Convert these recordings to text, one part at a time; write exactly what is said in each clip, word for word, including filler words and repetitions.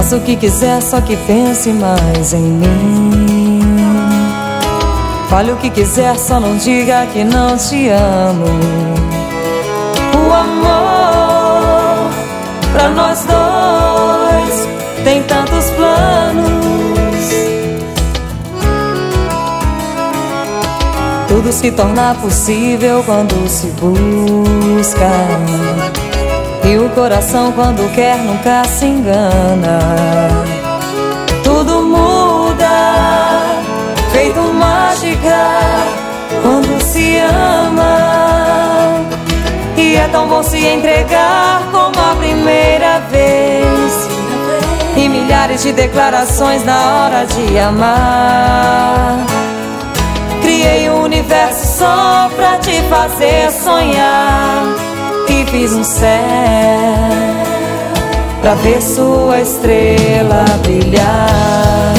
Faça o que quiser, só que pense mais em mim. Fale o que quiser, só não diga que não te amo. O amor pra nós dois tem tantos planos. Tudo se torna possível quando se busca, e o coração quando quer nunca se engana. Tudo muda, feito mágica, quando se ama. E é tão bom se entregar como a primeira vez, e milhares de declarações na hora de amar. Criei um universo só pra te fazer sonhar, e fiz um céu pra ver sua estrela brilhar.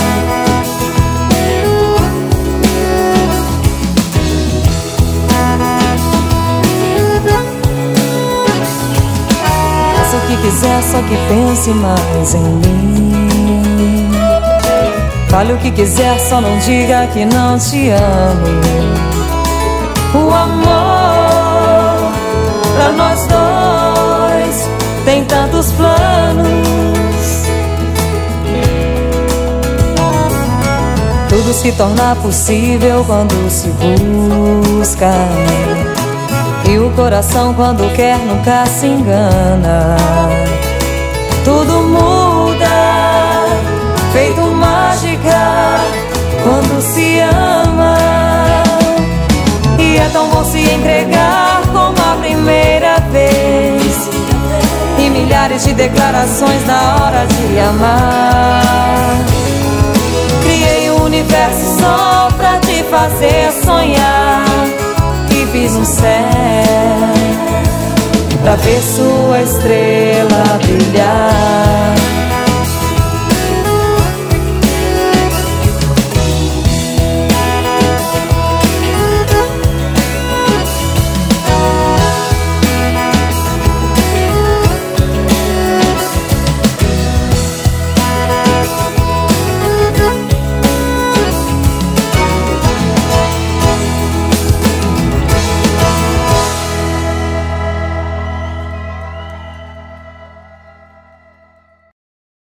Faça o que quiser, só que pense mais em mim. Fale o que quiser, só não diga que não te amo. O amor pra nós dois tem tantos planos. Tudo se torna possível quando se busca, e o coração quando quer nunca se engana. Tudo muda, feito mágica, quando se ama. E é tão bom se entregar como a primeira vez, e milhares de declarações na hora de amar. Criei um universo só pra te fazer sonhar, e fiz um céu pra ver sua estrela brilhar.